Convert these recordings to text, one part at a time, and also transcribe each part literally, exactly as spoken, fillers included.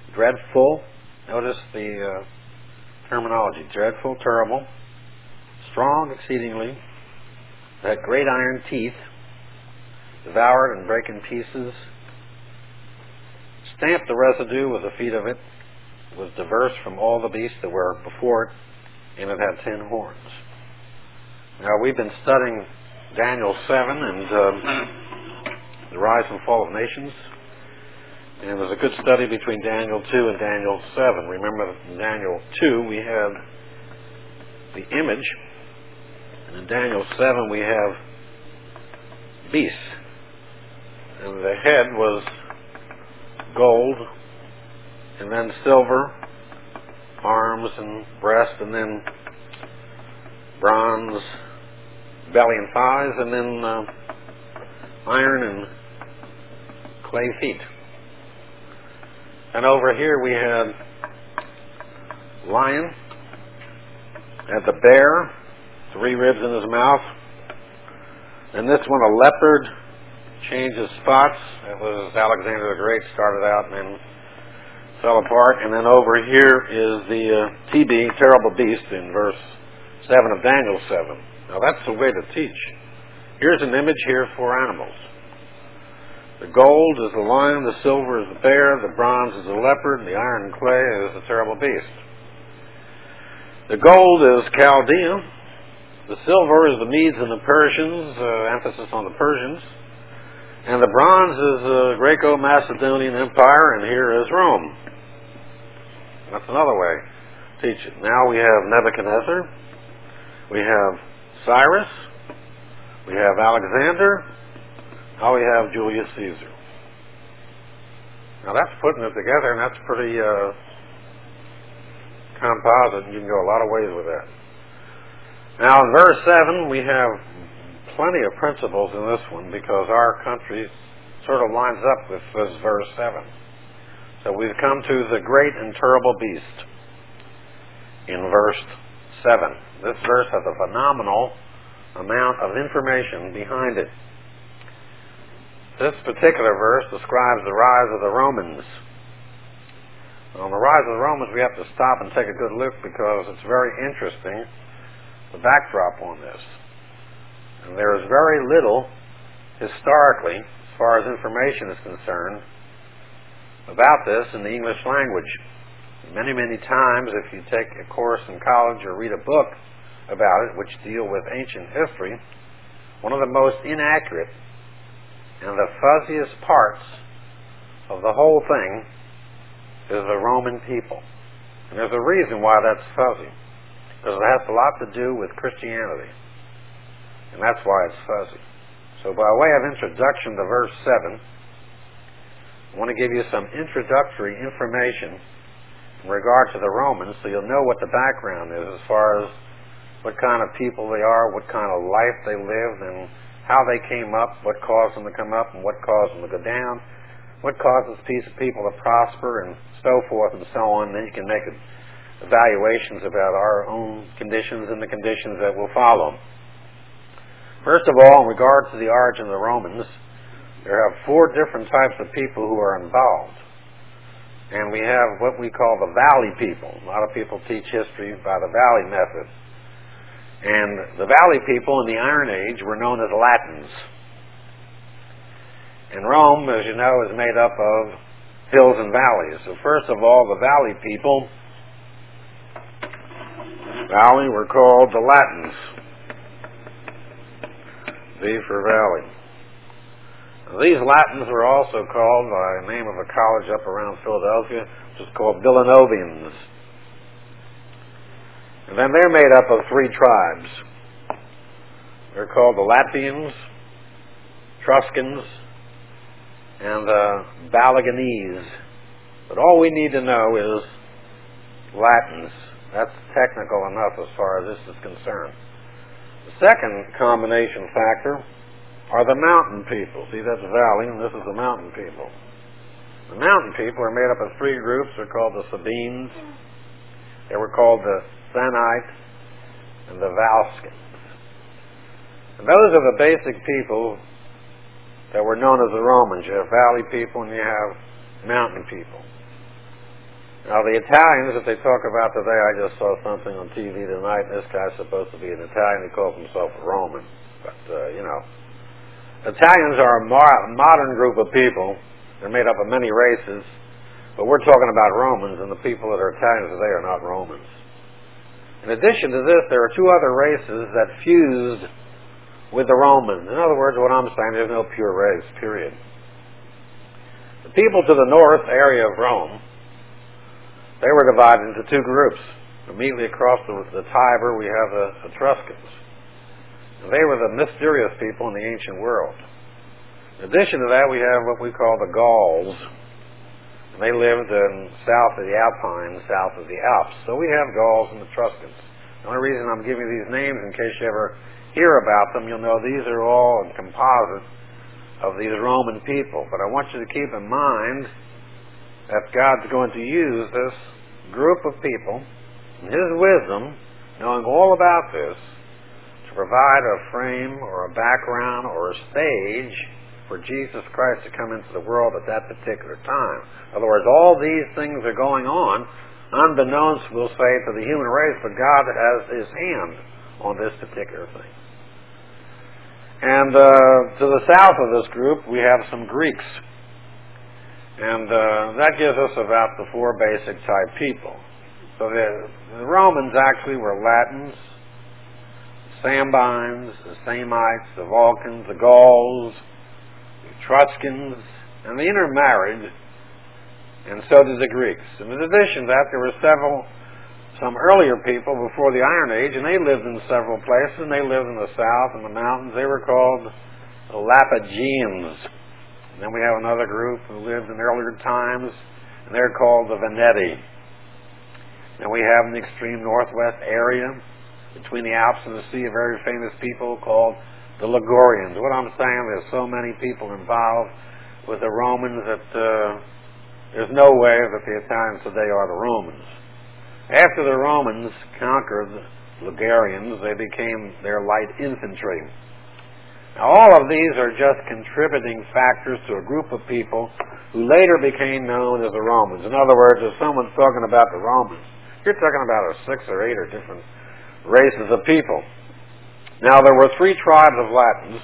dreadful. Notice the uh, terminology. Dreadful, terrible, strong exceedingly, that great iron teeth, devoured and break in pieces, stamped the residue with the feet of it, was diverse from all the beasts that were before it, and it had ten horns. Now, we've been studying Daniel seven and um, the rise and fall of nations. And there's a good study between Daniel two and Daniel seven. Remember, in Daniel two, we have the image. And in Daniel seven, we have beasts. And the head was gold, and then silver, arms and breast, and then bronze, belly and thighs, and then uh, iron and clay feet. And over here we had lion, had the bear, three ribs in his mouth, and this one a leopard, changes spots. That was Alexander the Great, started out and then fell apart. And then over here is the uh, T B, terrible beast, in verse seven of Daniel seven. Now that's the way to teach. Here's an image here for animals. The gold is the lion, the silver is the bear, the bronze is the leopard, and the iron and clay is the terrible beast. The gold is Chaldea. The silver is the Medes and the Persians, uh, emphasis on the Persians. And the bronze is the Greco-Macedonian Empire, and here is Rome. That's another way to teach it. Now we have Nebuchadnezzar, we have Cyrus, we have Alexander, now we have Julius Caesar. Now that's putting it together, and that's pretty uh, composite, and you can go a lot of ways with that. Now in verse seven, we have plenty of principles in this one because our country sort of lines up with this verse seven. So we've come to the great and terrible beast in verse seven. This verse has a phenomenal amount of information behind it. This particular verse describes the rise of the Romans. On the rise of the Romans, we have to stop and take a good look because it's very interesting, the backdrop on this. And there is very little, historically, as far as information is concerned, about this in the English language. Many, many times, if you take a course in college or read a book about it, which deal with ancient history, one of the most inaccurate and the fuzziest parts of the whole thing is the Roman people. And there's a reason why that's fuzzy, because it has a lot to do with Christianity. And that's why it's fuzzy. So by way of introduction to verse seven, I want to give you some introductory information in regard to the Romans so you'll know what the background is as far as what kind of people they are, what kind of life they lived, and how they came up, what caused them to come up, and what caused them to go down, what causes people to prosper, and so forth and so on. Then you can make evaluations about our own conditions and the conditions that will follow. First of all, in regard to the origin of the Romans, there are four different types of people who are involved. And we have what we call the Valley people. A lot of people teach history by the Valley method. And the Valley people in the Iron Age were known as Latins. And Rome, as you know, is made up of hills and valleys. So first of all, the Valley people, Valley, were called the Latins. V for Valley. These Latins were also called by the name of a college up around Philadelphia, which is called Villanovians. And then they're made up of three tribes. They're called the Latvians, Etruscans, and the Balaganese. But all we need to know is Latins. That's technical enough as far as this is concerned. The second combination factor are the mountain people. See, that's valley, and this is the mountain people. The mountain people are made up of three groups. They're called the Sabines. They were called the Sanites and the Valscans. And those are the basic people that were known as the Romans. You have valley people and you have mountain people. Now, the Italians that they talk about today, I just saw something on T V tonight. This guy's supposed to be an Italian. He calls himself a Roman. But, uh, you know, Italians are a mo- modern group of people. They're made up of many races. But we're talking about Romans, and the people that are Italians today are not Romans. In addition to this, there are two other races that fused with the Romans. In other words, what I'm saying, there's no pure race, period. The people to the north area of Rome, they were divided into two groups. Immediately across the, the Tiber, we have the Etruscans. And they were the mysterious people in the ancient world. In addition to that, we have what we call the Gauls. And they lived in south of the Alpines, south of the Alps. So we have Gauls and Etruscans. The only reason I'm giving these names, in case you ever hear about them, you'll know these are all a composite of these Roman people. But I want you to keep in mind that God's going to use this group of people, in His wisdom, knowing all about this, to provide a frame or a background or a stage for Jesus Christ to come into the world at that particular time. In other words, all these things are going on, unbeknownst, we'll say, to the human race, but God has His hand on this particular thing. And uh, to the south of this group, we have some Greeks. And uh, that gives us about the four basic type people. So the, the Romans actually were Latins, Sabines, the Samites, the Vulcans, the Gauls, the Etruscans, and they intermarried, and so did the Greeks. And in addition to that, there were several, some earlier people before the Iron Age, and they lived in several places, and they lived in the south, in the mountains. They were called the Lapygians. And then we have another group who lived in earlier times, and they're called the Veneti. And we have in the extreme northwest area, between the Alps and the sea, a very famous people called the Ligurians. What I'm saying, there's so many people involved with the Romans that uh, there's no way that the Italians today are the Romans. After the Romans conquered the Ligurians, they became their light infantry. Now, all of these are just contributing factors to a group of people who later became known as the Romans. In other words, if someone's talking about the Romans, you're talking about a six or eight or different races of people. Now, there were three tribes of Latins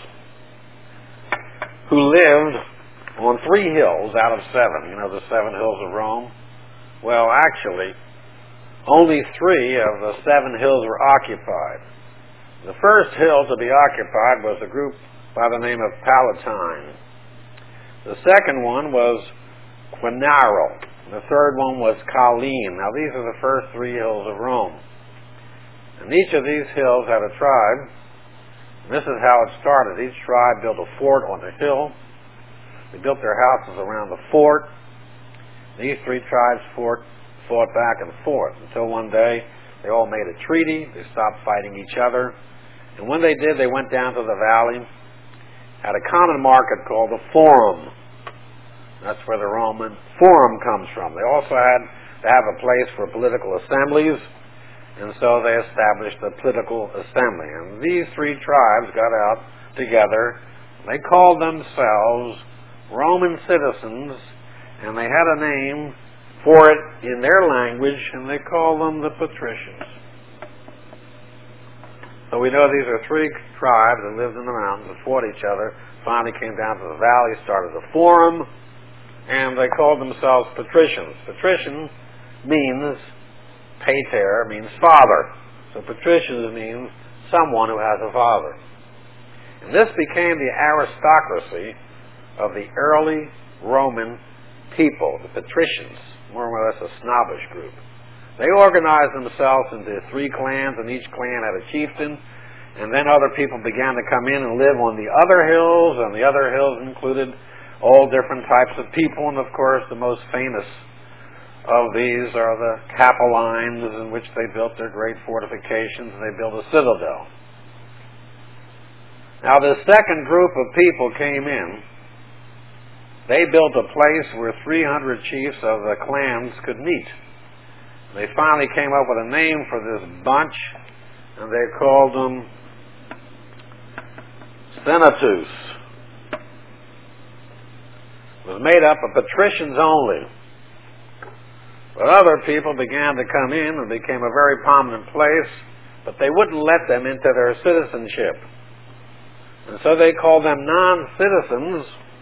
who lived on three hills out of seven. You know, the seven hills of Rome? Well, actually, only three of the seven hills were occupied. The first hill to be occupied was a group by the name of Palatine. The second one was Quinaro. The third one was Colline. Now, these are the first three hills of Rome. And each of these hills had a tribe. And this is how it started. Each tribe built a fort on a hill. They built their houses around the fort. These three tribes fought, fought back and forth until one day they all made a treaty. They stopped fighting each other. And when they did, they went down to the valley, had a common market called the Forum. That's where the Roman Forum comes from. They also had to have a place for political assemblies, and so they established a political assembly. And these three tribes got out together. They called themselves Roman citizens, and they had a name for it in their language, and they called them the Patricians. So we know these are three tribes that lived in the mountains that fought each other, finally came down to the valley, started a forum, and they called themselves Patricians. Patrician means, pater means father. So Patricians means someone who has a father. And this became the aristocracy of the early Roman people, the Patricians, more or less a snobbish group. They organized themselves into three clans, and each clan had a chieftain, and then other people began to come in and live on the other hills, and the other hills included all different types of people, and of course the most famous of these are the Capellines, in which they built their great fortifications, and they built a citadel. Now, the second group of people came in. They built a place where three hundred chiefs of the clans could meet. They finally came up with a name for this bunch, and they called them Senatus. It was made up of patricians only. But other people began to come in and became a very prominent place, but they wouldn't let them into their citizenship. And so they called them non-citizens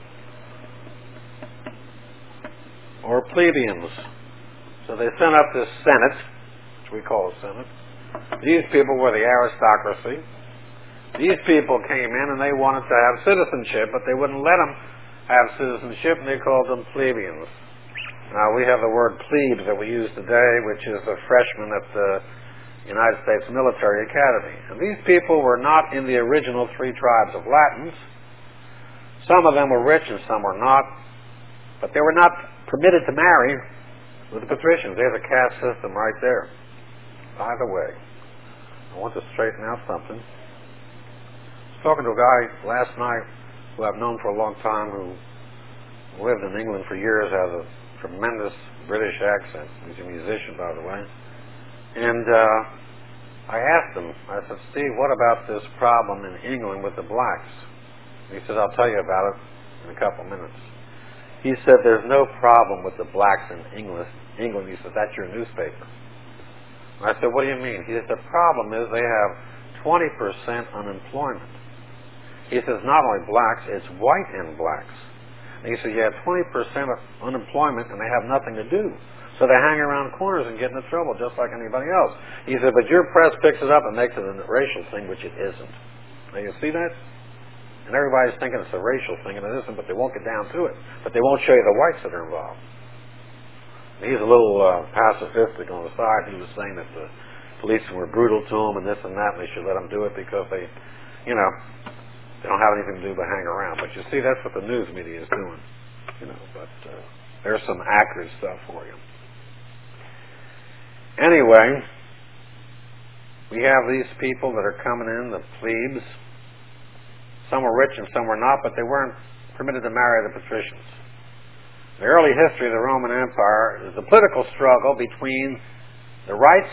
or plebeians. So they sent up this Senate, which we call a Senate. These people were the aristocracy. These people came in and they wanted to have citizenship, but they wouldn't let them have citizenship, and they called them plebeians. Now, we have the word plebe that we use today, which is a freshman at the United States Military Academy. And these people were not in the original three tribes of Latins. Some of them were rich and some were not, but they were not permitted to marry with the patricians. There's a caste system right there. By the way, I want to straighten out something. I was talking to a guy last night who I've known for a long time, who lived in England for years, has a tremendous British accent. He's a musician, by the way. And uh, I asked him, I said, Steve, what about this problem in England with the blacks? He said, I'll tell you about it in a couple minutes. He said, there's no problem with the blacks in England. England. He said, that's your newspaper. I said, what do you mean? He said, the problem is they have twenty percent unemployment. He says, not only blacks, it's white and blacks. And he said, you have twenty percent of unemployment and they have nothing to do. So they hang around corners and get into trouble just like anybody else. He said, but your press picks it up and makes it a racial thing, which it isn't. Now you see that? And everybody's thinking it's a racial thing, and it isn't, but they won't get down to it. But they won't show you the whites that are involved. And he's a little uh, pacifistic on the side. He was saying that the police were brutal to him and this and that, and they should let them do it because they, you know, they don't have anything to do but hang around. But you see, that's what the news media is doing. You know, but uh, there's some accurate stuff for you. Anyway, we have these people that are coming in, the plebes. Some were rich and some were not, but they weren't permitted to marry the patricians. The early history of the Roman Empire is a political struggle between the rights,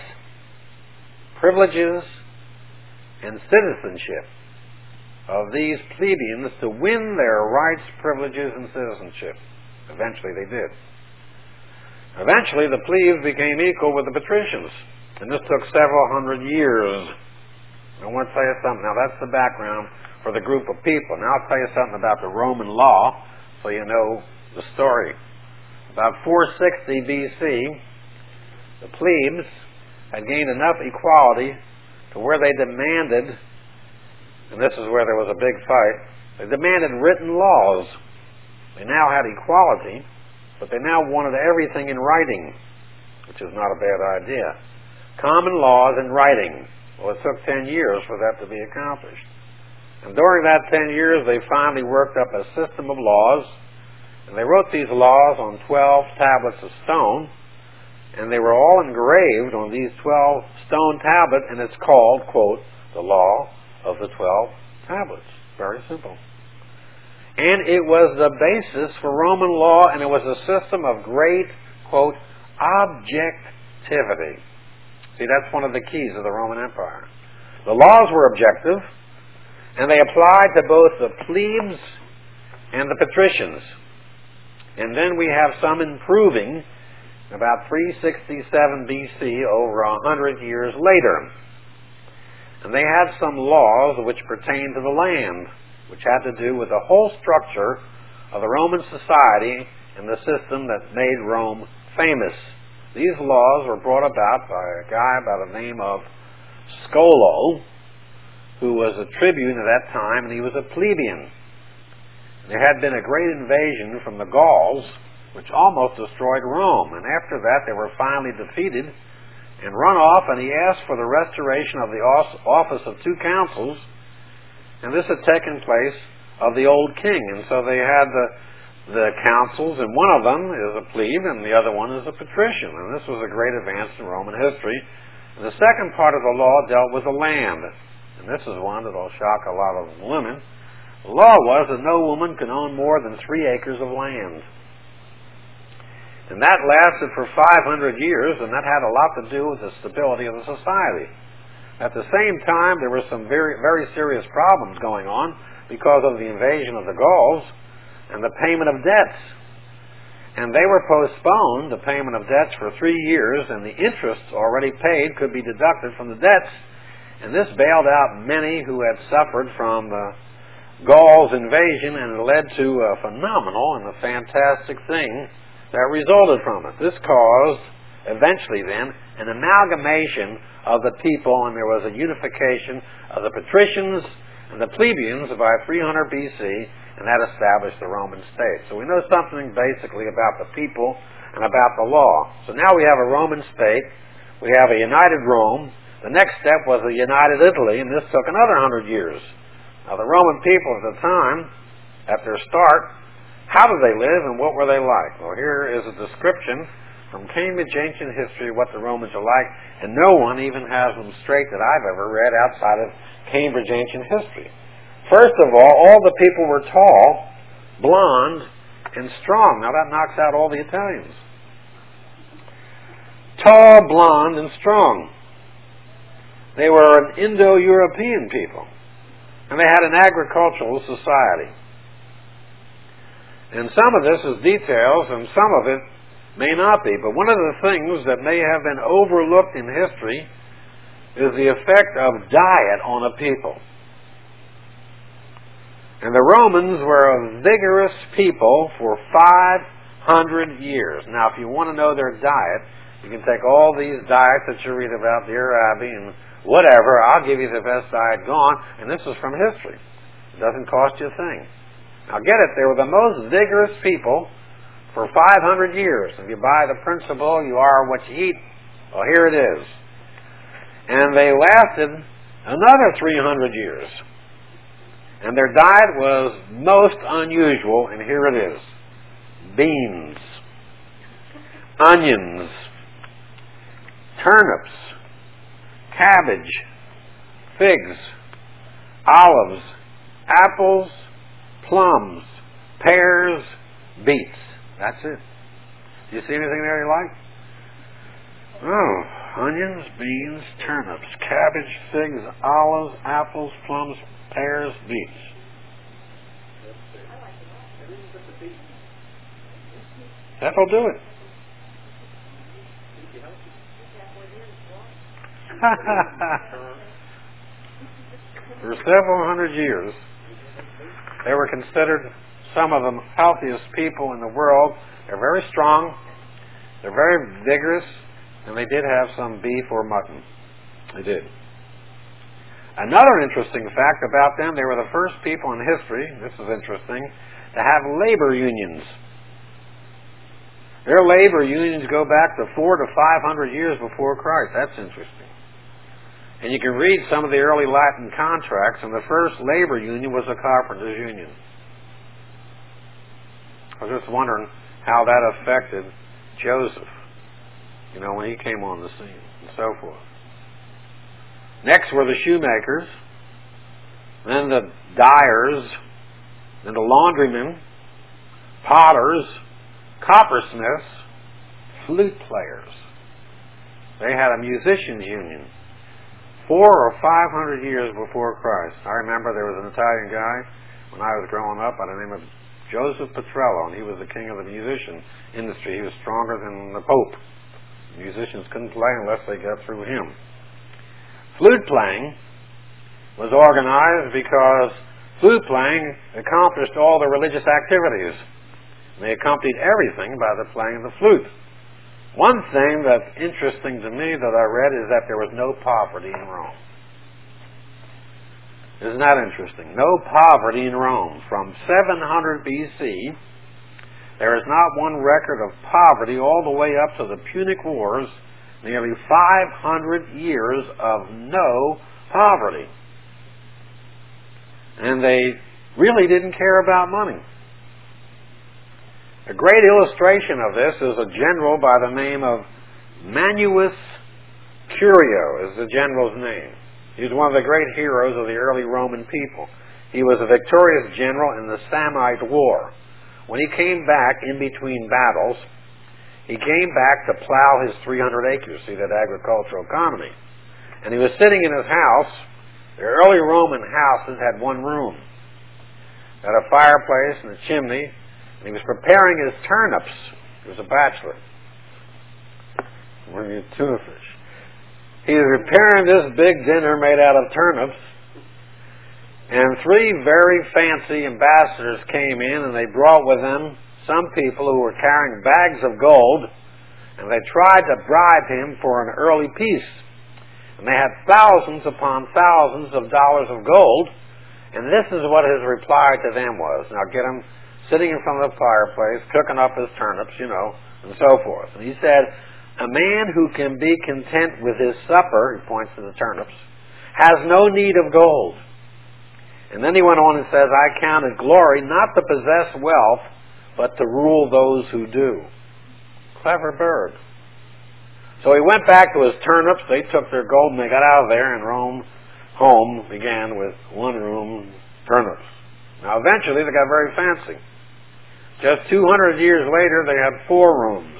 privileges, and citizenship of these plebeians to win their rights, privileges, and citizenship. Eventually they did. Eventually the plebes became equal with the patricians, and this took several hundred years. I want to tell you something. Now that's the background for the group of people. Now I'll tell you something about the Roman law so you know the story. About four sixty B C, the plebes had gained enough equality to where they demanded, and this is where there was a big fight, they demanded written laws. They now had equality, but they now wanted everything in writing, which is not a bad idea. Common laws in writing. Well, it took ten years for that to be accomplished. And during that ten years, they finally worked up a system of laws, and they wrote these laws on twelve tablets of stone, and they were all engraved on these twelve stone tablets, and it's called, quote, the law of the twelve tablets. Very simple. And it was the basis for Roman law, and it was a system of great, quote, objectivity. See, that's one of the keys of the Roman Empire. The laws were objective, and they applied to both the plebes and the patricians. And then we have some improving about three sixty-seven B C, over a hundred years later. And they had some laws which pertained to the land, which had to do with the whole structure of the Roman society and the system that made Rome famous. These laws were brought about by a guy by the name of Scolo, who was a tribune at that time, and he was a plebeian. There had been a great invasion from the Gauls, which almost destroyed Rome. And after that, they were finally defeated and run off, and he asked for the restoration of the office of two consuls, and this had taken place of the old king. And so they had the, the consuls, and one of them is a plebe, and the other one is a patrician. And this was a great advance in Roman history. And the second part of the law dealt with the land. And this is one that will shock a lot of women. The law was that no woman could own more than three acres of land. And that lasted for five hundred years, and that had a lot to do with the stability of the society. At the same time, there were some very, very serious problems going on because of the invasion of the Gauls and the payment of debts. And they were postponed, the payment of debts, for three years, and the interest already paid could be deducted from the debts. And this bailed out many who had suffered from the Gauls' invasion, and it led to a phenomenal and a fantastic thing that resulted from it. This caused, eventually then, an amalgamation of the people, and there was a unification of the patricians and the plebeians by three hundred B C, and that established the Roman state. So we know something basically about the people and about the law. So now we have a Roman state, we have a united Rome. The next step was a united Italy, and this took another hundred years. Now the Roman people at the time, at their start, how did they live and what were they like? Well, here is a description from Cambridge Ancient History what the Romans are like, and no one even has them straight that I've ever read outside of Cambridge Ancient History. First of all, all the people were tall, blonde, and strong. Now that knocks out all the Italians. Tall, blonde, and strong. They were an Indo-European people. And they had an agricultural society. And some of this is details, and some of it may not be. But one of the things that may have been overlooked in history is the effect of diet on a people. And the Romans were a vigorous people for five hundred years. Now, if you want to know their diet, you can take all these diets that you read about, Dear Abby, and whatever. I'll give you the best diet gone, and this is from history. It doesn't cost you a thing. Now, get it, they were the most vigorous people for five hundred years. If you buy the principle, you are what you eat, well, here it is. And they lasted another three hundred years. And their diet was most unusual, and here it is. Beans, onions, turnips, cabbage, figs, olives, apples, plums, pears, beets. That's it. Do you see anything there you like? Oh, onions, beans, turnips, cabbage, figs, olives, apples, plums, pears, beets. That'll do it. For several hundred years, they were considered some of the healthiest people in the world. They're very strong, they're very vigorous, and they did have some beef or mutton. They did. Another interesting fact about them, they were the first people in history, this is interesting, to have labor unions. Their labor unions go back to four to five hundred years before Christ. That's interesting. And you can read some of the early Latin contracts, and the first labor union was a carpenters' union. I was just wondering how that affected Joseph, you know, when he came on the scene, and so forth. Next were the shoemakers, then the dyers, then the laundrymen, potters, coppersmiths, flute players. They had a musicians' union. Four or five hundred years before Christ. I remember there was an Italian guy when I was growing up by the name of Joseph Petrello, and he was the king of the musician industry. He was stronger than the Pope. Musicians couldn't play unless they got through him. Flute playing was organized because flute playing accomplished all the religious activities. They accompanied everything by the playing of the flute. One thing that's interesting to me that I read is that there was no poverty in Rome. Isn't that interesting? No poverty in Rome. From seven hundred B C, there is not one record of poverty all the way up to the Punic Wars, nearly five hundred years of no poverty. And they really didn't care about money. A great illustration of this is a general by the name of Manius Curio, is the general's name. He was one of the great heroes of the early Roman people. He was a victorious general in the Samnite War. When he came back in between battles, he came back to plow his three hundred acres, see that agricultural economy. And he was sitting in his house. The early Roman houses had one room. Had a fireplace and a chimney. And he was preparing his turnips He was a bachelor. When you tuna fish. He was preparing this big dinner made out of turnips, and three very fancy ambassadors came in, and they brought with them some people who were carrying bags of gold, and they tried to bribe him for an early peace. And they had thousands upon thousands of dollars of gold, and this is what his reply to them was. Now get him sitting in front of the fireplace, cooking up his turnips, you know, and so forth. And he said, "A man who can be content with his supper," he points to the turnips, "has no need of gold." And then he went on and says, "I count it glory not to possess wealth, but to rule those who do." Clever bird. So he went back to his turnips. They took their gold and they got out of there, and Rome home began with one room turnips. Now eventually they got very fancy. Just two hundred years later they had four rooms.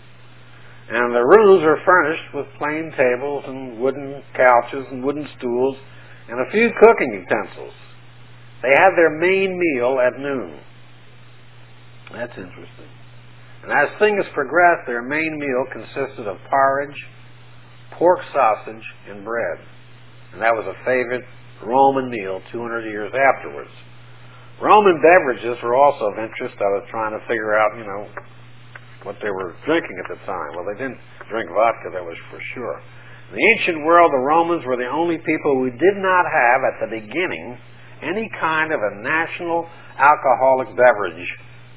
And the rooms were furnished with plain tables and wooden couches and wooden stools and a few cooking utensils. They had their main meal at noon. That's interesting. And as things progressed, their main meal consisted of porridge, pork sausage, and bread. And that was a favorite Roman meal two hundred years afterwards. Roman beverages were also of interest. I was trying to figure out, you know, what they were drinking at the time. Well, they didn't drink vodka, that was for sure. In the ancient world, the Romans were the only people who did not have, at the beginning, any kind of a national alcoholic beverage.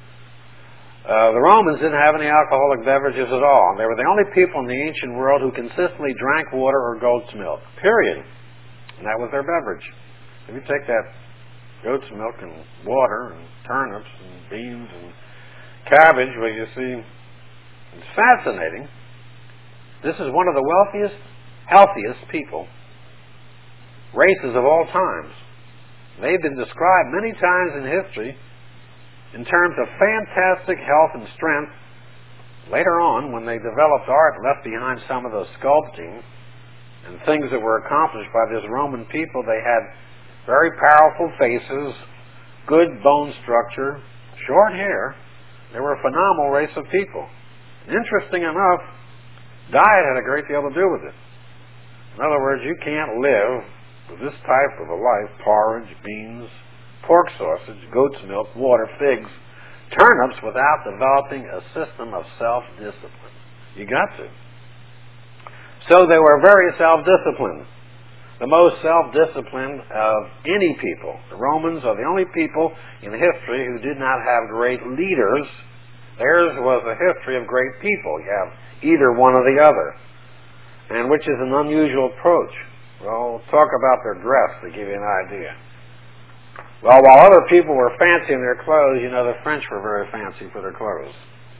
Uh, the Romans didn't have any alcoholic beverages at all. They were the only people in the ancient world who consistently drank water or goat's milk, period. And that was their beverage. If you take that goat's milk and water and turnips and beans and cabbage, well, you see, it's fascinating. This is one of the wealthiest, healthiest people, races of all times. They've been described many times in history in terms of fantastic health and strength. Later on, when they developed art and left behind some of the sculpting and things that were accomplished by this Roman people, they had very powerful faces, good bone structure, short hair. They were a phenomenal race of people. And interesting enough, diet had a great deal to do with it. In other words, you can't live with this type of a life, porridge, beans, pork sausage, goat's milk, water, figs, turnips, without developing a system of self-discipline. You got to. So they were very self-disciplined. The most self-disciplined of any people. The Romans are the only people in history who did not have great leaders. Theirs was a history of great people. You have either one or the other, and which is an unusual approach. Well, we'll talk about their dress to give you an idea. Well, while other people were fancy in their clothes, you know, the French were very fancy for their clothes.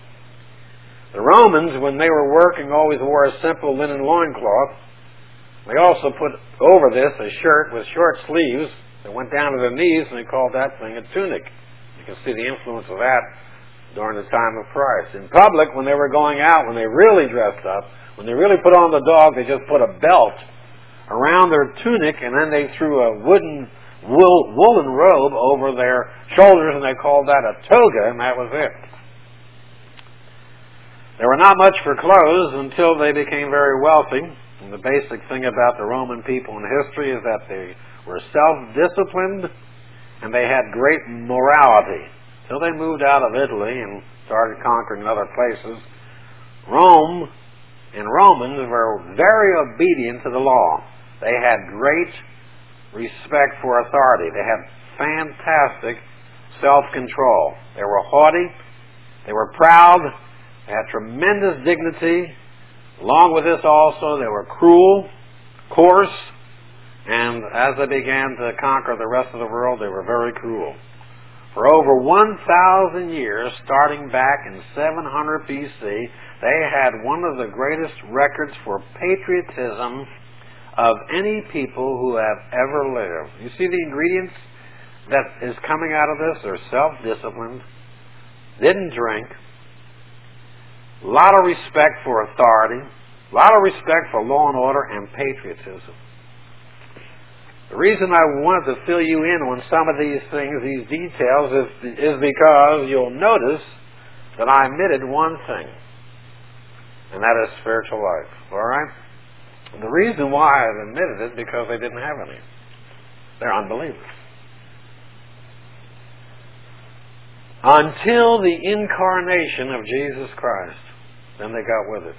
The Romans, when they were working, always wore a simple linen loincloth. They also put over this a shirt with short sleeves that went down to their knees, and they called that thing a tunic. You can see the influence of that during the time of Christ. In public, when they were going out, when they really dressed up, when they really put on the dog, they just put a belt around their tunic, and then they threw a wooden wool, woolen robe over their shoulders, and they called that a toga, and that was it. They were not much for clothes until they became very wealthy. And the basic thing about the Roman people in history is that they were self-disciplined and they had great morality. Until they moved out of Italy and started conquering other places, Rome and Romans were very obedient to the law. They had great respect for authority. They had fantastic self-control. They were haughty. They were proud. They had tremendous dignity. Along with this also, they were cruel, coarse, and as they began to conquer the rest of the world, they were very cruel. For over one thousand years, starting back in seven hundred B C, they had one of the greatest records for patriotism of any people who have ever lived. You see the ingredients that is coming out of this? They're self-disciplined, didn't drink, a lot of respect for authority, a lot of respect for law and order, and patriotism. The reason I wanted to fill you in on some of these things, these details, is, is because you'll notice that I omitted one thing, and that is spiritual life. All right? And the reason why I omitted it is because they didn't have any. They're unbelievers. Until the incarnation of Jesus Christ, then they got with it.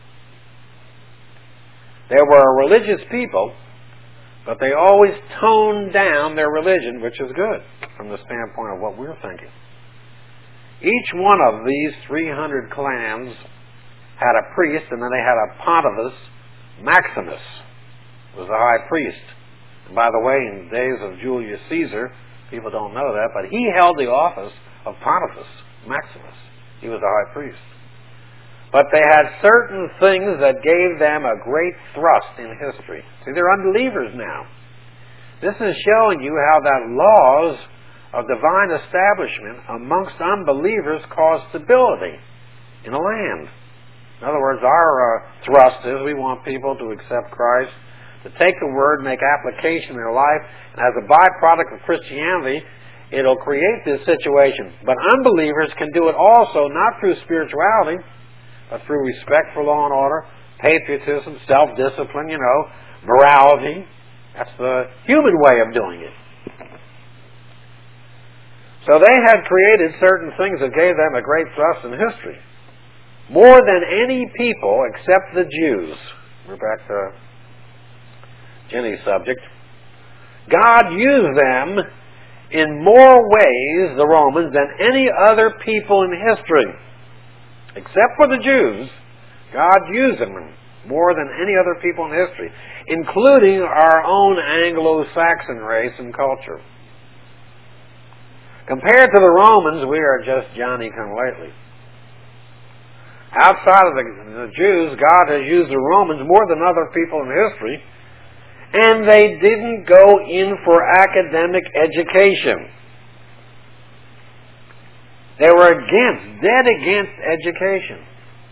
They were a religious people, but they always toned down their religion, which is good from the standpoint of what we're thinking. Each one of these three hundred clans had a priest, and then they had a Pontifex Maximus, was the high priest. And by the way, in the days of Julius Caesar, people don't know that, but he held the office of Pontifex Maximus. He was the high priest. But they had certain things that gave them a great thrust in history. See, they're unbelievers now. This is showing you how that laws of divine establishment amongst unbelievers cause stability in a land. In other words, our uh, thrust is we want people to accept Christ, to take the Word, make application in their life, and as a byproduct of Christianity, it'll create this situation. But unbelievers can do it also, not through spirituality, but through respect for law and order, patriotism, self-discipline, you know, morality. That's the human way of doing it. So they had created certain things that gave them a great thrust in history. More than any people except the Jews. We're back to Jenny's subject. God used them in more ways, the Romans, than any other people in history. Except for the Jews, God used them more than any other people in history, including our own Anglo-Saxon race and culture. Compared to the Romans, we are just Johnny-come-lately. Outside of the, the Jews, God has used the Romans more than other people in history, and they didn't go in for academic education. They were against, dead against education.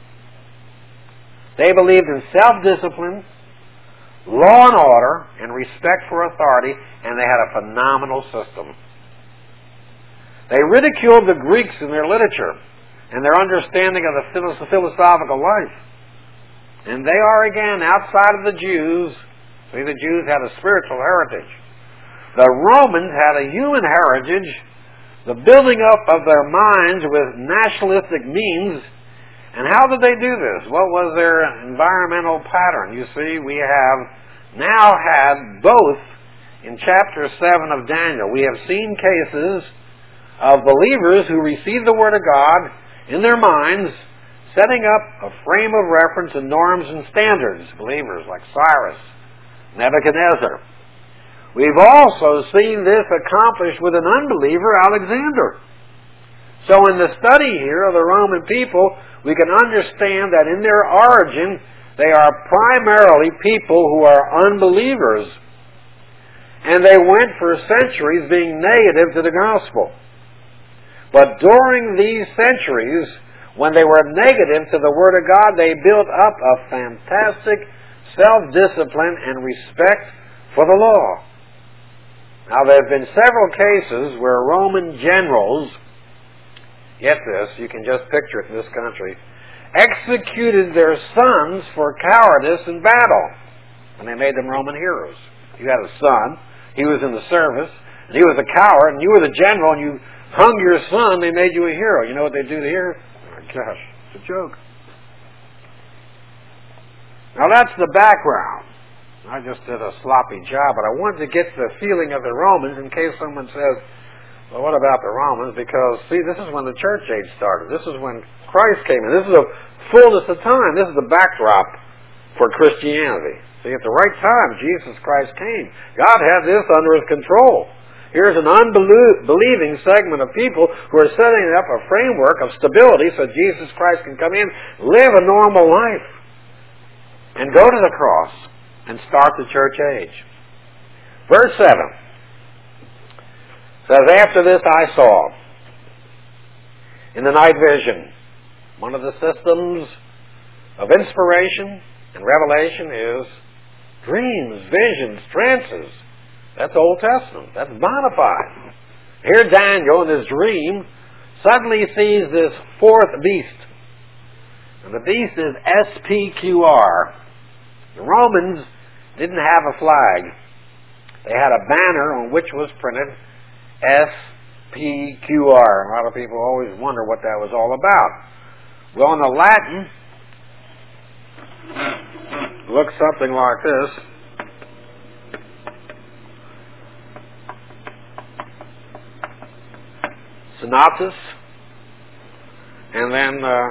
They believed in self-discipline, law and order, and respect for authority, and they had a phenomenal system. They ridiculed the Greeks in their literature and their understanding of the philosophical life. And they are, again, outside of the Jews. See, the Jews had a spiritual heritage. The Romans had a human heritage, the building up of their minds with nationalistic means. And how did they do this? What was their environmental pattern? You see, we have now had both in chapter seven of Daniel. We have seen cases of believers who received the Word of God in their minds, setting up a frame of reference and norms and standards. Believers like Cyrus, Nebuchadnezzar. We've also seen this accomplished with an unbeliever, Alexander. So in the study here of the Roman people, we can understand that in their origin, they are primarily people who are unbelievers. And they went for centuries being negative to the gospel. But during these centuries, when they were negative to the Word of God, they built up a fantastic self-discipline and respect for the law. Now, there have been several cases where Roman generals, get this, you can just picture it in this country, executed their sons for cowardice in battle. And they made them Roman heroes. You had a son, he was in the service, and he was a coward, and you were the general, and you hung your son, they made you a hero. You know what they do here? Oh, gosh, it's a joke. Now that's the background. I just did a sloppy job, but I wanted to get the feeling of the Romans in case someone says, well, what about the Romans? Because, see, this is when the church age started. This is when Christ came in. This is the fullness of time. This is the backdrop for Christianity. See, at the right time, Jesus Christ came. God had this under His control. Here's an unbelieving segment of people who are setting up a framework of stability so Jesus Christ can come in, live a normal life, and go to the cross and start the church age. Verse seven says, after this I saw in the night vision. One of the systems of inspiration and revelation is dreams, visions, trances. That's Old Testament. That's bona fide. Here Daniel in his dream suddenly sees this fourth beast. And the beast is S P Q R. The Romans didn't have a flag. They had a banner on which was printed S P Q R. A lot of people always wonder what that was all about. Well, in the Latin, it looks something like this. Senatus, and then uh,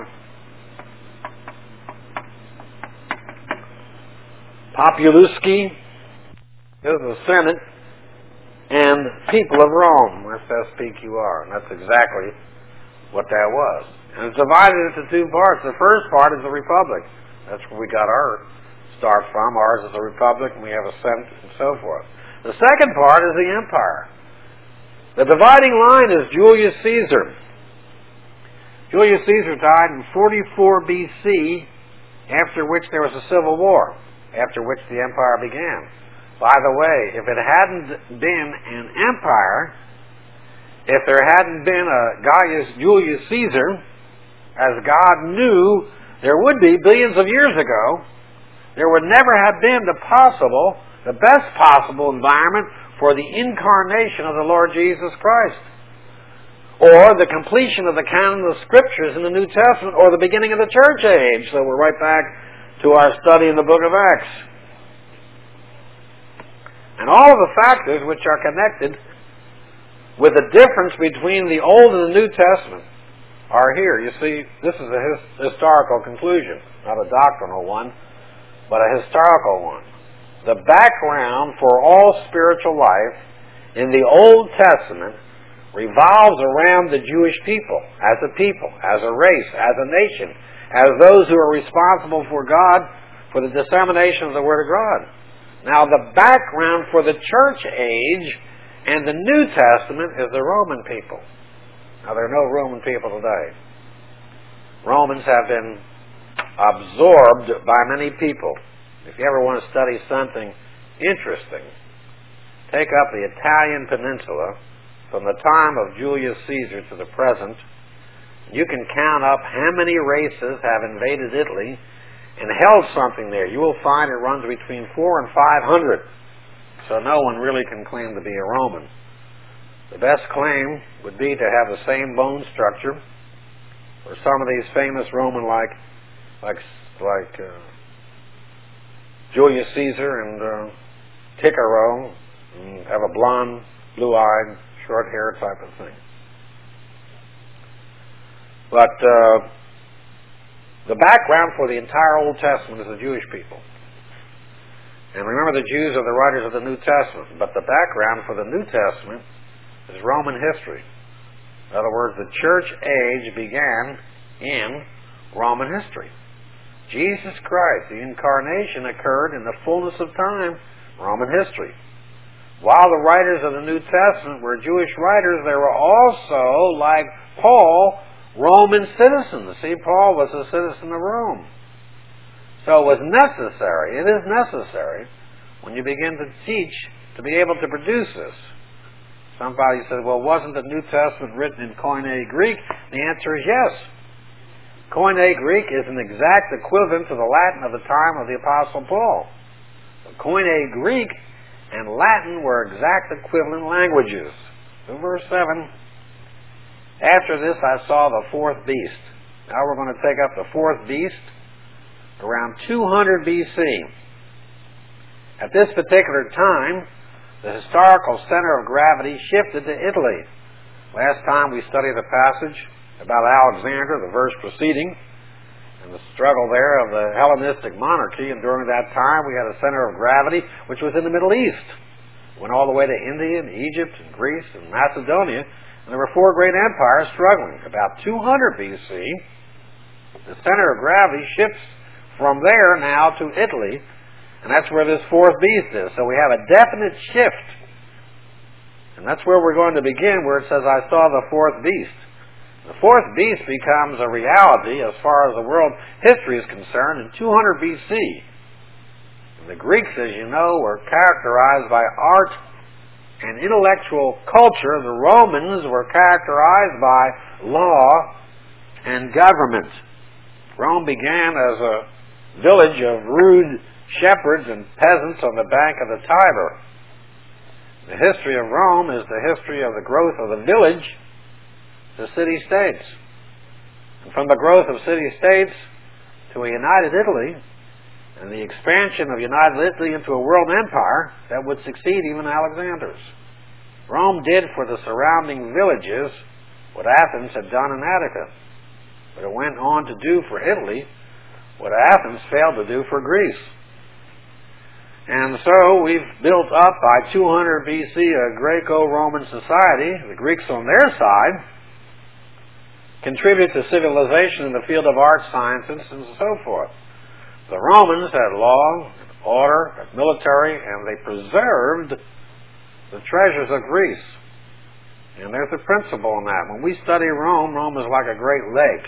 Populusci is the Senate, and people of Rome. That's S P Q R, and that's exactly what that was. And it's divided into two parts. The first part is the Republic. That's where we got our start from. Ours is a Republic, and we have a Senate, and so forth. The second part is the Empire. The dividing line is Julius Caesar. Julius Caesar died in forty-four B C, after which there was a civil war, after which the empire began. By the way, if it hadn't been an empire, if there hadn't been a Gaius Julius Caesar, as God knew there would be billions of years ago, there would never have been the possible, the best possible environment for the incarnation of the Lord Jesus Christ, or the completion of the canon of the Scriptures in the New Testament, or the beginning of the church age. So we're right back to our study in the book of Acts. And all of the factors which are connected with the difference between the Old and the New Testament are here. You see, this is a his- historical conclusion, not a doctrinal one, but a historical one. The background for all spiritual life in the Old Testament revolves around the Jewish people, as a people, as a race, as a nation, as those who are responsible for God, for the dissemination of the Word of God. Now, the background for the church age and the New Testament is the Roman people. Now, there are no Roman people today. Romans have been absorbed by many people. If you ever want to study something interesting, take up the Italian peninsula from the time of Julius Caesar to the present. You can count up how many races have invaded Italy and held something there. You will find it runs between four and five hundred. So no one really can claim to be a Roman. The best claim would be to have the same bone structure, or some of these famous Roman, like like like. Uh, Julius Caesar and uh, Cicero, and have a blonde, blue-eyed, short hair type of thing. But uh, the background for the entire Old Testament is the Jewish people. And remember, the Jews are the writers of the New Testament, but the background for the New Testament is Roman history. In other words, the church age began in Roman history. Jesus Christ, the incarnation, occurred in the fullness of time, Roman history. While the writers of the New Testament were Jewish writers, they were also, like Paul, Roman citizens. See, Paul was a citizen of Rome. So it was necessary, it is necessary, when you begin to teach, to be able to produce this. Somebody said, well, wasn't the New Testament written in Koine Greek? The answer is yes. Koine Greek is an exact equivalent to the Latin of the time of the Apostle Paul. But Koine Greek and Latin were exact equivalent languages. So verse seven, after this I saw the fourth beast. Now we're going to take up the fourth beast around two hundred B C. At this particular time, the historical center of gravity shifted to Italy. Last time we studied a passage about Alexander, the verse preceding, and the struggle there of the Hellenistic monarchy, and during that time we had a center of gravity which was in the Middle East. Went all the way to India and Egypt and Greece and Macedonia, and there were four great empires struggling. About two hundred B C, the center of gravity shifts from there now to Italy, and that's where this fourth beast is. So we have a definite shift. And that's where we're going to begin, where it says, I saw the fourth beast. The fourth beast becomes a reality as far as the world history is concerned in two hundred B C. And the Greeks, as you know, were characterized by art and intellectual culture, the Romans were characterized by law and government. Rome began as a village of rude shepherds and peasants on the bank of the Tiber. The history of Rome is the history of the growth of the village to city-states. And from the growth of city-states to a united Italy, and the expansion of united Italy into a world empire that would succeed even Alexander's. Rome did for the surrounding villages what Athens had done in Attica, but it went on to do for Italy what Athens failed to do for Greece. And so we've built up by two hundred B C a Greco-Roman society. The Greeks on their side contributed to civilization in the field of art, sciences, and so forth. The Romans had law, order, military, and they preserved the treasures of Greece. And there's a principle in that. When we study Rome, Rome is like a great lake.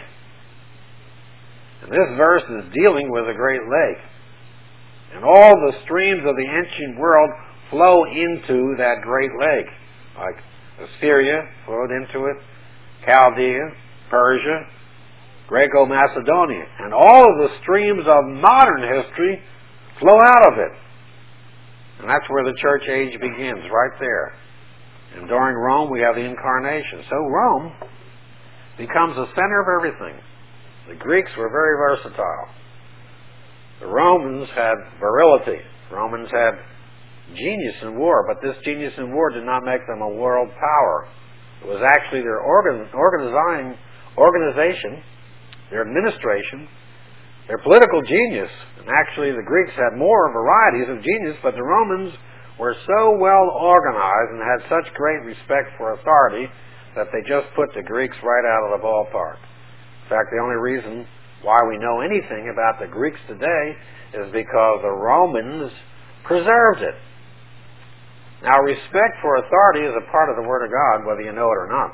And this verse is dealing with a great lake. And all the streams of the ancient world flow into that great lake. Like Assyria flowed into it, Chaldea, Persia, Greco-Macedonia. And all of the streams of modern history flow out of it. And that's where the church age begins, right there. And during Rome, we have the incarnation. So Rome becomes the center of everything. The Greeks were very versatile. The Romans had virility. Romans had genius in war, but this genius in war did not make them a world power. It was actually their organ, organizing, organization, their administration, their political genius. And actually the Greeks had more varieties of genius, but the Romans were so well organized and had such great respect for authority that they just put the Greeks right out of the ballpark. In fact, the only reason why we know anything about the Greeks today is because the Romans preserved it. Now, respect for authority is a part of the Word of God, whether you know it or not.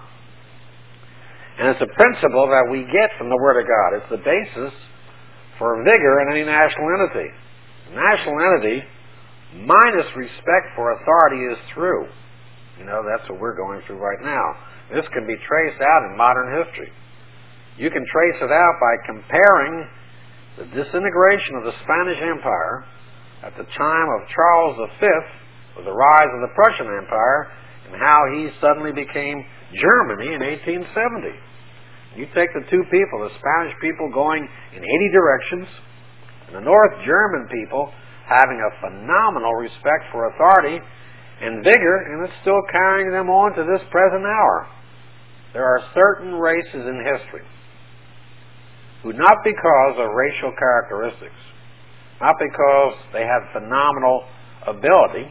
And it's a principle that we get from the Word of God. It's the basis for vigor in any national entity. National entity minus respect for authority is through. You know, that's what we're going through right now. This can be traced out in modern history. You can trace it out by comparing the disintegration of the Spanish Empire at the time of Charles the Fifth with the rise of the Prussian Empire and how he suddenly became Germany in eighteen seventy. You take the two people, the Spanish people going in eighty directions, and the North German people having a phenomenal respect for authority and vigor, and it's still carrying them on to this present hour. There are certain races in history who, not because of racial characteristics, not because they have phenomenal ability,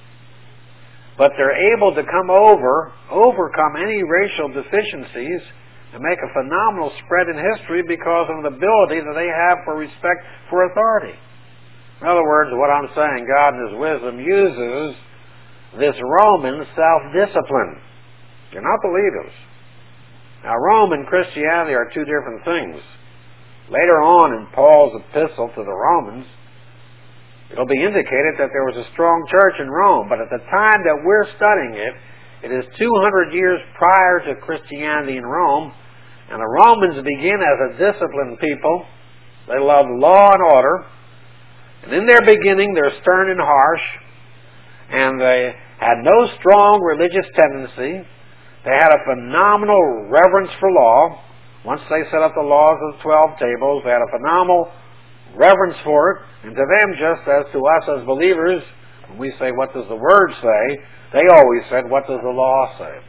but they're able to come over, overcome any racial deficiencies and make a phenomenal spread in history because of the ability that they have for respect for authority. In other words, what I'm saying, God in His wisdom uses this Roman self-discipline. They're not believers. Now, Rome and Christianity are two different things. Later on in Paul's epistle to the Romans, it'll be indicated that there was a strong church in Rome, but at the time that we're studying it, it is two hundred years prior to Christianity in Rome, and the Romans begin as a disciplined people. They loved law and order, and in their beginning they're stern and harsh, and they had no strong religious tendency. They had a phenomenal reverence for law. Once they set up the laws of the Twelve Tables, they had a phenomenal reverence for it. And to them, just as to us as believers, when we say, what does the Word say? They always said, what does the law say?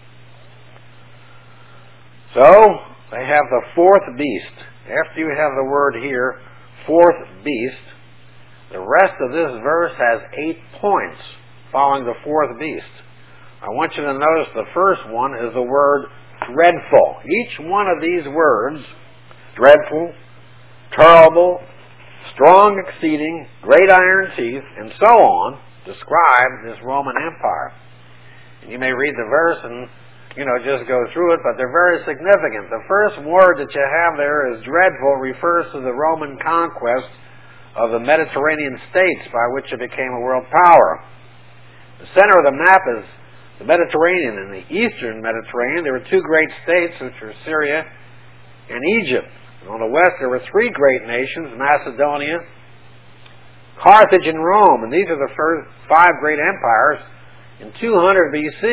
So, they have the fourth beast. After you have the word here, fourth beast, the rest of this verse has eight points following the fourth beast. I want you to notice the first one is the word dreadful. Each one of these words, dreadful, terrible, strong exceeding, great iron teeth, and so on, describe this Roman Empire. And you may read the verse and, you know, just go through it, but they're very significant. The first word that you have there is dreadful, refers to the Roman conquest of the Mediterranean states by which it became a world power. The center of the map is the Mediterranean. In the eastern Mediterranean, there were two great states, which were Syria and Egypt. And on the west, there were three great nations, Macedonia, Carthage, and Rome. And these are the first five great empires in two hundred B C.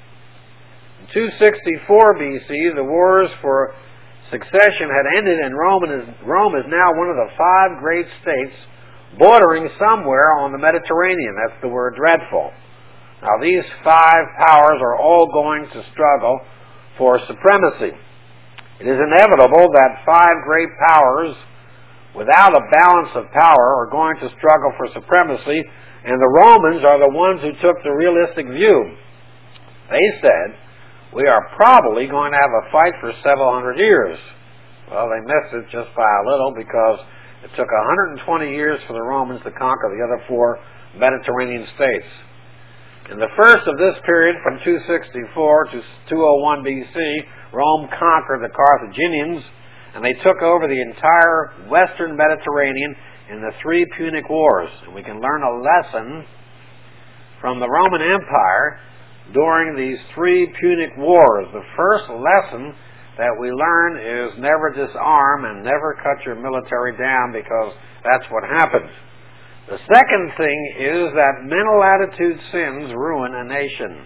In two sixty-four B C, the wars for succession had ended, and Rome is, Rome is now one of the five great states bordering somewhere on the Mediterranean. That's the word dreadful. Now, these five powers are all going to struggle for supremacy. It is inevitable that five great powers, without a balance of power, are going to struggle for supremacy, and the Romans are the ones who took the realistic view. They said, we are probably going to have a fight for several hundred years. Well, they missed it just by a little, because it took one hundred twenty years for the Romans to conquer the other four Mediterranean states. In the first of this period, from two sixty-four to two oh one B C, Rome conquered the Carthaginians, and they took over the entire western Mediterranean in the three Punic Wars. And we can learn a lesson from the Roman Empire during these three Punic Wars. The first lesson that we learn is never disarm and never cut your military down, because that's what happens. The second thing is that mental attitude sins ruin a nation.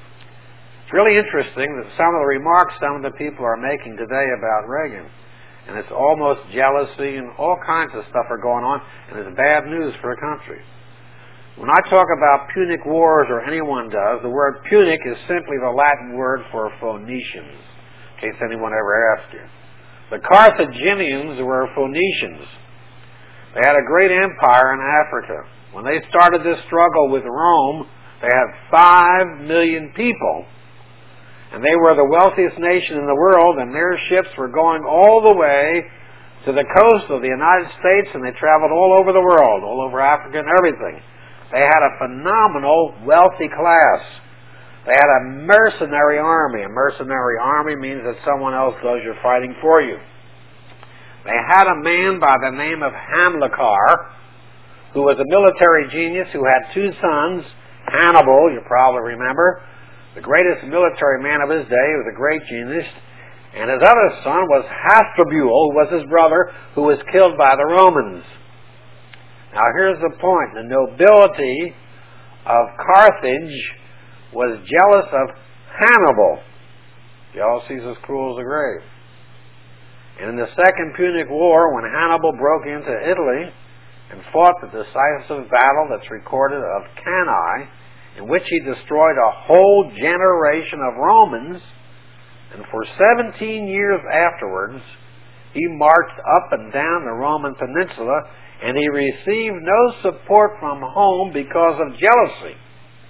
It's really interesting that some of the remarks some of the people are making today about Reagan, and it's almost jealousy and all kinds of stuff are going on, and it's bad news for a country. When I talk about Punic Wars, or anyone does, the word Punic is simply the Latin word for Phoenicians, in case anyone ever asked you. The Carthaginians were Phoenicians. They had a great empire in Africa. When they started this struggle with Rome, they had five million people. And they were the wealthiest nation in the world, and their ships were going all the way to the coast of the United States, and they traveled all over the world, all over Africa and everything. They had a phenomenal wealthy class. They had a mercenary army. A mercenary army means that someone else does your fighting for you. They had a man by the name of Hamilcar, who was a military genius, who had two sons. Hannibal, you probably remember, the greatest military man of his day, he was a great genius. And his other son was Hasdrubal, who was his brother, who was killed by the Romans. Now here's the point. The nobility of Carthage was jealous of Hannibal. Jealousy is as cruel as the grave. And in the Second Punic War, when Hannibal broke into Italy and fought the decisive battle that's recorded of Cannae, in which he destroyed a whole generation of Romans, and for seventeen years afterwards, he marched up and down the Roman peninsula, and he received no support from home because of jealousy.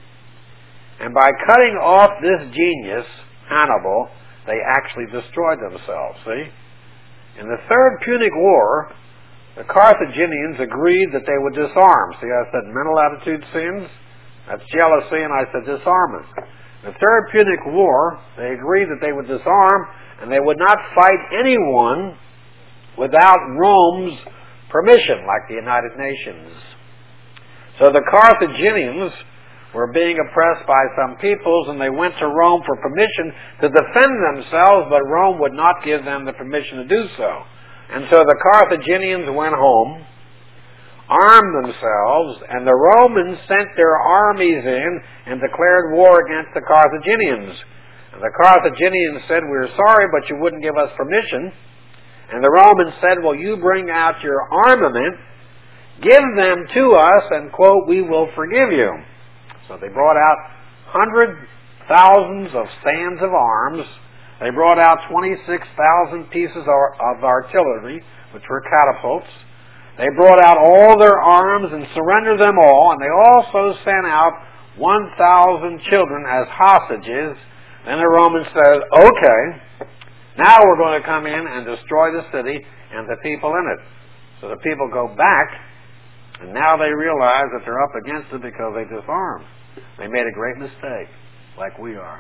And by cutting off this genius, Hannibal, they actually destroyed themselves, see? In the Third Punic War, the Carthaginians agreed that they would disarm. See, I said mental attitude sins? That's jealousy, and I said disarmament. In the Third Punic War, they agreed that they would disarm, and they would not fight anyone without Rome's permission, like the United Nations. So the Carthaginians were being oppressed by some peoples, and they went to Rome for permission to defend themselves, but Rome would not give them the permission to do so. And so the Carthaginians went home, armed themselves, and the Romans sent their armies in and declared war against the Carthaginians. And the Carthaginians said, "We're sorry, but you wouldn't give us permission." And the Romans said, "Well, you bring out your armament, give them to us, and, quote, we will forgive you." So they brought out hundred thousands of stands of arms. They brought out twenty-six thousand pieces of artillery, which were catapults. They brought out all their arms and surrendered them all, and they also sent out one thousand children as hostages. Then the Romans said, "Okay, now we're going to come in and destroy the city and the people in it." So the people go back, and now they realize that they're up against it because they disarmed. They made a great mistake, like we are.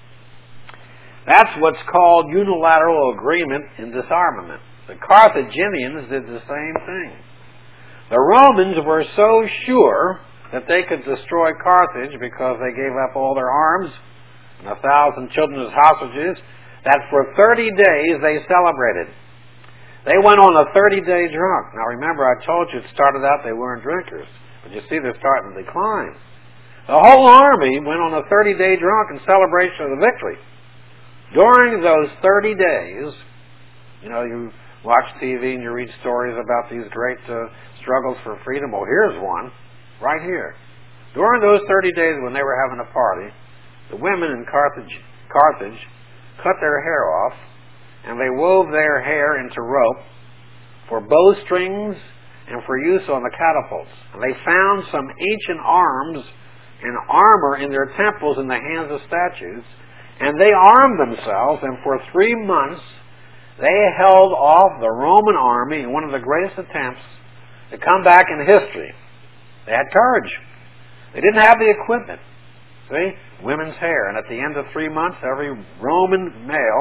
That's what's called unilateral agreement in disarmament. The Carthaginians did the same thing. The Romans were so sure that they could destroy Carthage because they gave up all their arms and a thousand children as hostages, that for thirty days they celebrated. They went on a thirty-day drunk. Now remember, I told you it started out they weren't drinkers. But you see they're starting to decline. The whole army went on a thirty-day drunk in celebration of the victory. During those thirty days, you know, you watch T V and you read stories about these great uh, struggles for freedom. Well, here's one, right here. During those thirty days when they were having a party, the women in Carthage, Carthage cut their hair off, and they wove their hair into rope for bowstrings and for use on the catapults. And they found some ancient arms and armor in their temples in the hands of statues, and they armed themselves, and for three months they held off the Roman army in one of the greatest attempts to come back in history. They had courage. They didn't have the equipment. See? Women's hair. And at the end of three months, every Roman male,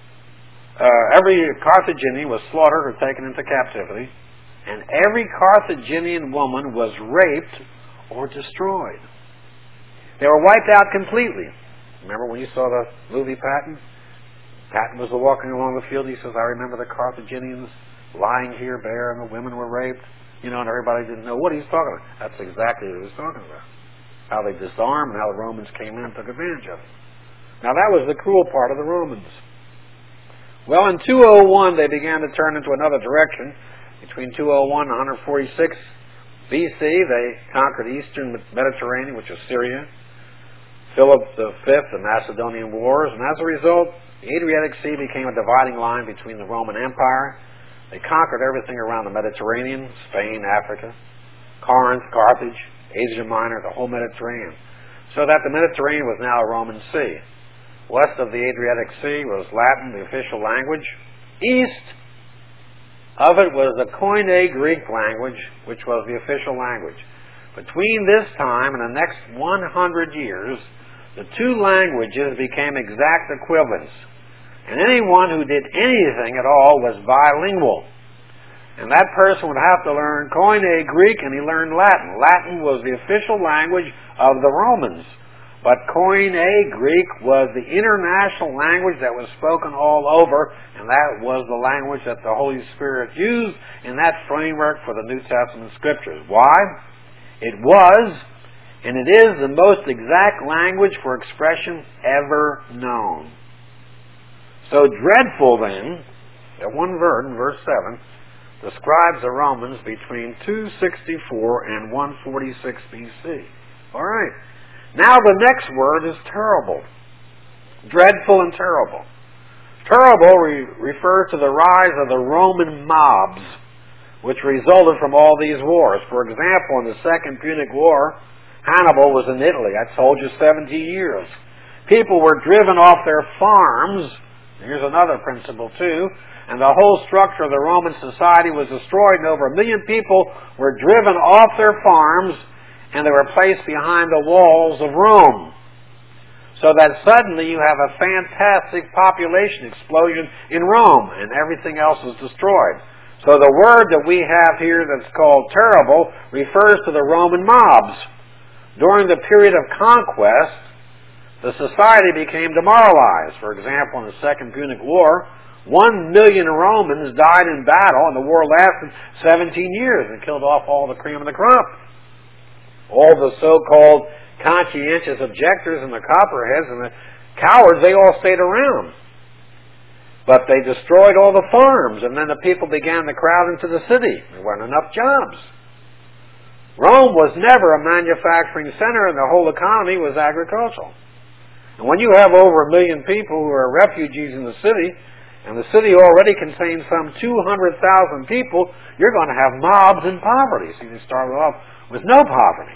uh, every Carthaginian was slaughtered or taken into captivity, and every Carthaginian woman was raped or destroyed. They were wiped out completely. Remember when you saw the movie Patton? Patton was walking along the field. He says, I remember the Carthaginians lying here bare and the women were raped. You know, and everybody didn't know what he's talking about. That's exactly what he was talking about. How they disarmed and how the Romans came in and took advantage of it. Now that was the cruel part of the Romans. Well, in two oh one they began to turn into another direction. Between two oh one and one forty-six B C, they conquered eastern Mediterranean, which was Syria. Philip the Fifth, the Macedonian Wars, and as a result, the Adriatic Sea became a dividing line between the Roman Empire. They conquered everything around the Mediterranean, Spain, Africa, Corinth, Carthage, Asia Minor, the whole Mediterranean, so that the Mediterranean was now a Roman sea. West of the Adriatic Sea was Latin, the official language. East of it was the Koine Greek language, which was the official language. Between this time and the next one hundred years, the two languages became exact equivalents. And anyone who did anything at all was bilingual. And that person would have to learn Koine Greek, and he learned Latin. Latin was the official language of the Romans. But Koine Greek was the international language that was spoken all over, and that was the language that the Holy Spirit used in that framework for the New Testament Scriptures. Why? It was, and it is, the most exact language for expression ever known. So dreadful then, that one word in verse seven, describes the Romans between two sixty-four and one forty-six B C. All right. Now the next word is terrible. Dreadful and terrible. Terrible re- refers to the rise of the Roman mobs, which resulted from all these wars. For example, in the Second Punic War, Hannibal was in Italy. I told you seventeen years. People were driven off their farms. Here's another principle too. And the whole structure of the Roman society was destroyed, and over a million people were driven off their farms, and they were placed behind the walls of Rome. So that suddenly you have a fantastic population explosion in Rome, and everything else is destroyed. So the word that we have here that's called terrible refers to the Roman mobs. During the period of conquest, the society became demoralized. For example, in the Second Punic War, one million Romans died in battle, and the war lasted seventeen years and killed off all the cream of the crop. All the so-called conscientious objectors and the copperheads and the cowards, they all stayed around. But they destroyed all the farms, and then the people began to crowd into the city. There weren't enough jobs. Rome was never a manufacturing center, and the whole economy was agricultural. And when you have over a million people who are refugees in the city, and the city already contains some two hundred thousand people, you're going to have mobs and poverty. So you started off with no poverty.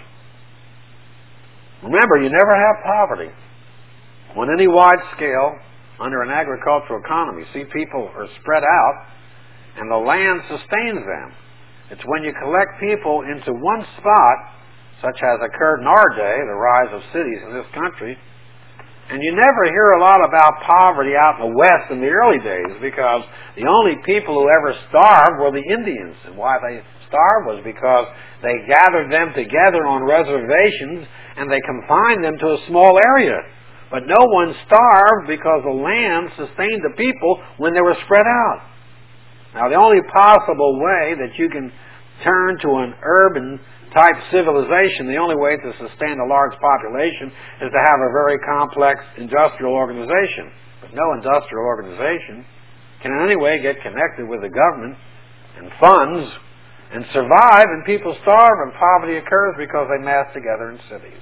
Remember, you never have poverty on any wide scale under an agricultural economy. See, people are spread out, and the land sustains them. It's when you collect people into one spot, such as occurred in our day, the rise of cities in this country, And you never hear a lot about poverty out in the West in the early days, because the only people who ever starved were the Indians. And why they starved was because they gathered them together on reservations and they confined them to a small area. But no one starved because the land sustained the people when they were spread out. Now, the only possible way that you can turn to an urban type civilization, the only way to sustain a large population is to have a very complex industrial organization. But no industrial organization can in any way get connected with the government and funds and survive, and people starve and poverty occurs because they mass together in cities.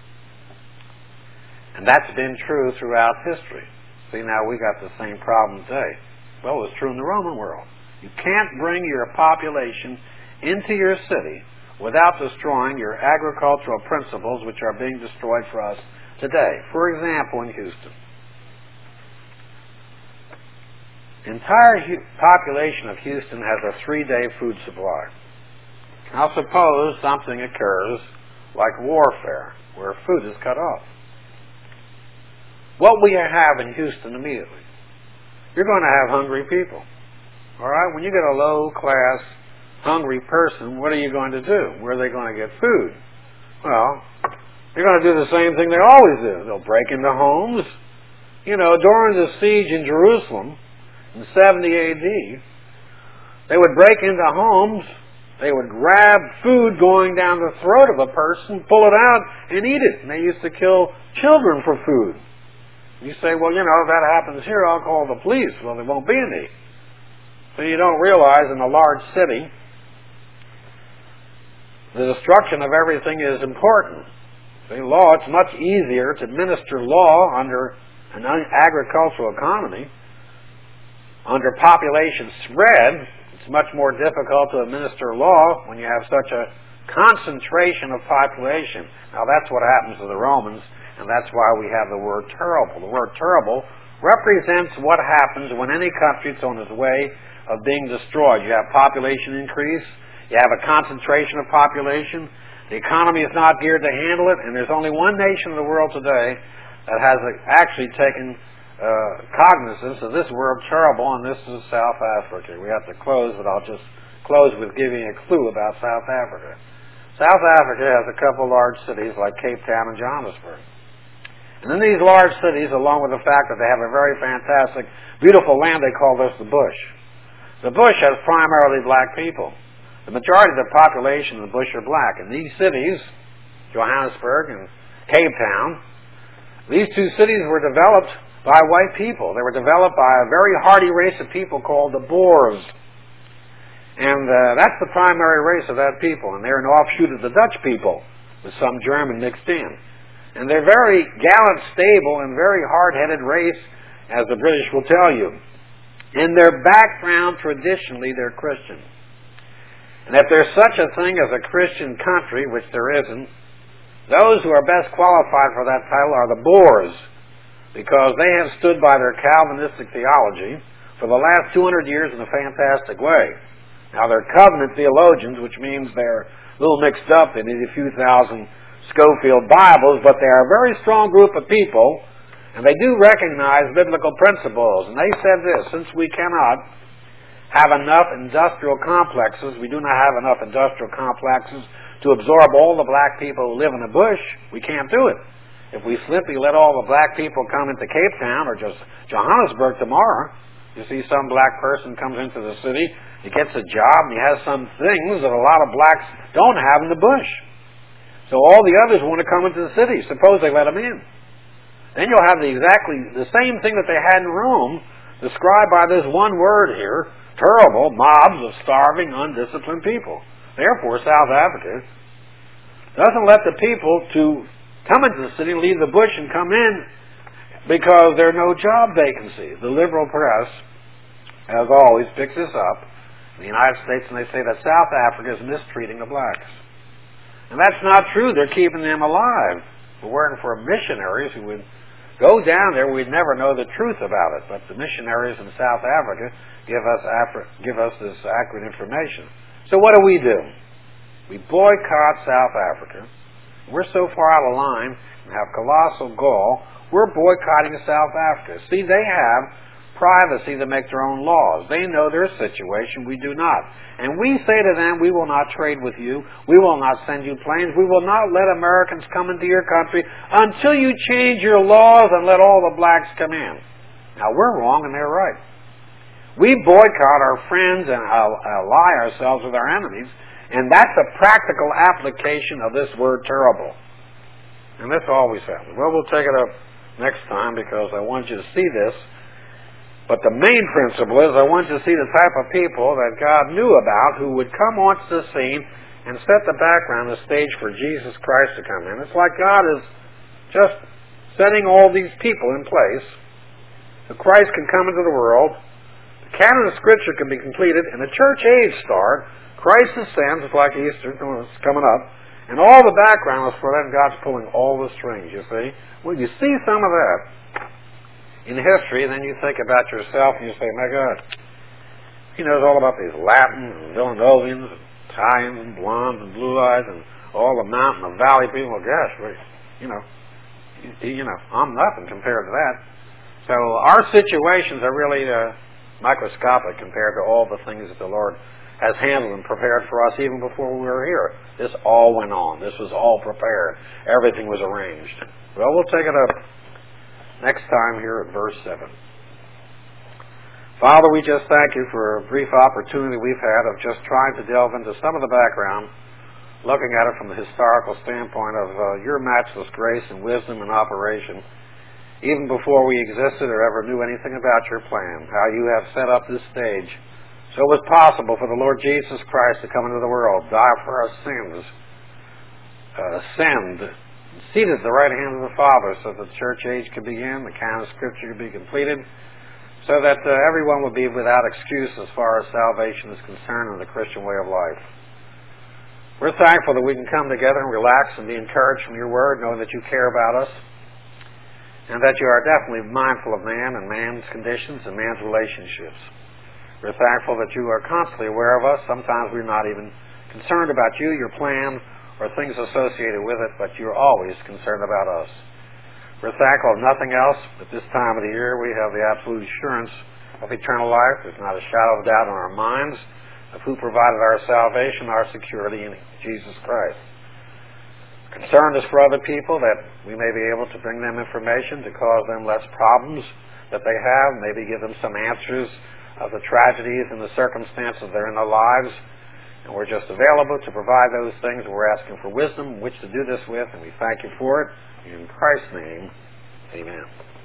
And that's been true throughout history. See, now we got the same problem today. Well, it was true in the Roman world. You can't bring your population into your city without destroying your agricultural principles, which are being destroyed for us today. For example, in Houston, the entire hu- population of Houston has a three-day food supply. Now suppose something occurs like warfare, where food is cut off. What will you have in Houston immediately? You're going to have hungry people. All right? When you get a low-class, hungry person, what are you going to do? Where are they going to get food? Well, they're going to do the same thing they always do. They'll break into homes. You know, during the siege in Jerusalem in seventy A D, they would break into homes, they would grab food going down the throat of a person, pull it out, and eat it. And they used to kill children for food. You say, well, you know, if that happens here, I'll call the police. Well, there won't be any. So you don't realize in a large city, the destruction of everything is important. See, law, it's much easier to minister law under an agricultural economy. Under population spread, it's much more difficult to administer law when you have such a concentration of population. Now that's what happens to the Romans, and that's why we have the word terrible. The word terrible represents what happens when any country is on its way of being destroyed. You have population increase, you have a concentration of population, the economy is not geared to handle it, and there's only one nation in the world today that has actually taken uh, cognizance of this word terrible, and this is South Africa. We have to close, but I'll just close with giving a clue about South Africa. South Africa has a couple large cities like Cape Town and Johannesburg. And in these large cities, along with the fact that they have a very fantastic, beautiful land, they call this the bush. The bush has primarily black people. The majority of the population of the bush are black. In these cities, Johannesburg and Cape Town, these two cities were developed by white people. They were developed by a very hardy race of people called the Boers. And uh, that's the primary race of that people. And they're an offshoot of the Dutch people, with some German mixed in. And they're very gallant, stable, and very hard-headed race, as the British will tell you. In their background, traditionally, they're Christian. And if there's such a thing as a Christian country, which there isn't, those who are best qualified for that title are the Boers, because they have stood by their Calvinistic theology for the last two hundred years in a fantastic way. Now, they're covenant theologians, which means they're a little mixed up in a few thousand Scofield Bibles, but they are a very strong group of people, and they do recognize biblical principles. And they said this: since we cannot have enough industrial complexes, we do not have enough industrial complexes to absorb all the black people who live in the bush, we can't do it. If we simply let all the black people come into Cape Town or just Johannesburg tomorrow, you see some black person comes into the city, he gets a job, and he has some things that a lot of blacks don't have in the bush. So all the others want to come into the city. Suppose they let them in. Then you'll have the exactly the same thing that they had in Rome, described by this one word here: terrible mobs of starving, undisciplined people. Therefore, South Africa doesn't let the people to come into the city, leave the bush, and come in because there are no job vacancies. The liberal press, as always, picks this up in the United States, and they say that South Africa is mistreating the blacks. And that's not true. They're keeping them alive. If it weren't for missionaries who would go down there, we'd never know the truth about it. But the missionaries in South Africa give us Afri- give us this accurate information. So what do we do? We boycott South Africa, We're so far out of line and have colossal gall, we're boycotting South Africa. See, they have privacy to make their own laws. They know their situation. We do not. And we say to them, we will not trade with you. We will not send you planes. We will not let Americans come into your country until you change your laws and let all the blacks come in. Now, we're wrong and they're right. We boycott our friends and ally ourselves with our enemies, and that's a practical application of this word terrible. And this always happens. Well, we'll take it up next time because I want you to see this. But the main principle is I want you to see the type of people that God knew about who would come onto the scene and set the background, the stage for Jesus Christ to come in. It's like God is just setting all these people in place so Christ can come into the world, the canon of Scripture can be completed, and the church age start. Christ ascends, it's like Easter, it's coming up, and all the background is for then God's pulling all the strings, you see. Well, you see some of that in history, and then you think about yourself and you say, my God, he knows all about these Latins and Villanovians and Italians and blondes and blue eyes and all the mountain and valley people. Well, gosh, we, you know, you, you know, I'm nothing compared to that. So our situations are really uh, microscopic compared to all the things that the Lord has handled and prepared for us even before we were here. This all went on. This was all prepared. Everything was arranged. Well, we'll take it up next time here at verse seven. Father, we just thank you for a brief opportunity we've had of just trying to delve into some of the background, looking at it from the historical standpoint of uh, your matchless grace and wisdom and operation, even before we existed or ever knew anything about your plan, how you have set up this stage so it was possible for the Lord Jesus Christ to come into the world, die for our sins, uh, ascend, seated at the right hand of the Father so that the church age could begin, the canon of Scripture could be completed, so that uh, everyone would be without excuse as far as salvation is concerned in the Christian way of life. We're thankful that we can come together and relax and be encouraged from your word, knowing that you care about us, and that you are definitely mindful of man and man's conditions and man's relationships. We're thankful that you are constantly aware of us. Sometimes we're not even concerned about you, your plan, or things associated with it, but you're always concerned about us. We're thankful of nothing else. At this time of the year, we have the absolute assurance of eternal life. There's not a shadow of doubt in our minds of who provided our salvation, our security in Jesus Christ. Concern is for other people that we may be able to bring them information to cause them less problems that they have, maybe give them some answers of the tragedies and the circumstances that are in their lives. And we're just available to provide those things. We're asking for wisdom, which to do this with, and we thank you for it. In Christ's name, amen.